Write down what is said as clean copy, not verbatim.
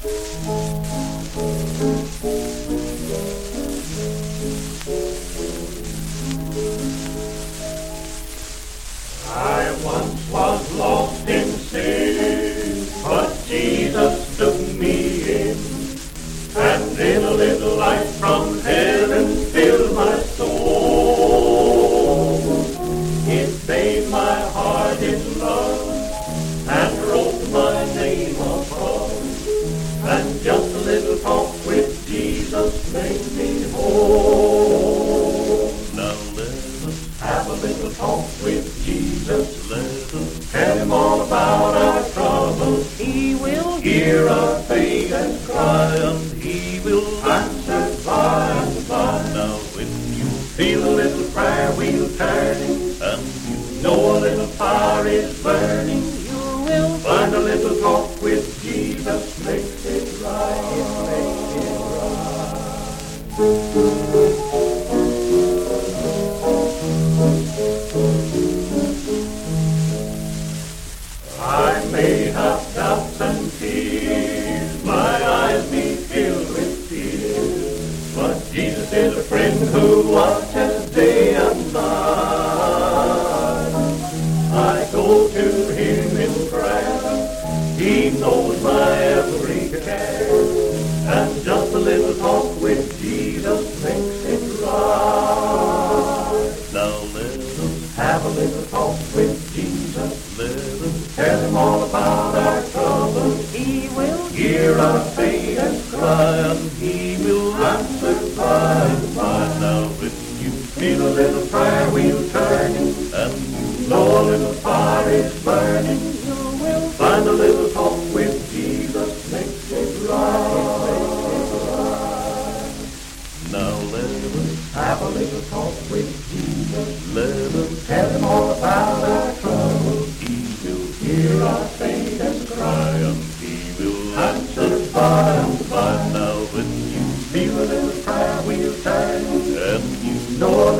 I once was lost in sin, but Jesus took me in, and in a little light from heaven filled my soul. It bathed my heart in love and wrote my name above, and just a little talk with Jesus made me whole. Now let us have a little talk with Jesus. Let us tell him all about our troubles. He will Hear our faintest cry, and he will answer by and by. Now when you feel a little prayer wheel turning, and you know a little fire is burning, you will find a little talk with Jesus makes it right, it makes it right. I may have doubts and fears, my eyes be filled with tears, but Jesus is a friend who watches day and night. I go to him in prayer, he knows my every care, and just a little talk with Jesus makes it right. Now let us have a little talk with Jesus. Let us tell him all about our troubles. He will Hear our faintest cry, and he will answer by and by. Now if you feel a little prayer wheel turning, and you know a little fire is burning, you will find a little talk with Jesus makes it right. Now let us have a little talk with Jesus. Let us tell him all about our troubles. He will hear our faintest cry, and he will answer by and by. Now when you feel a little prayer wheel turning, and you know a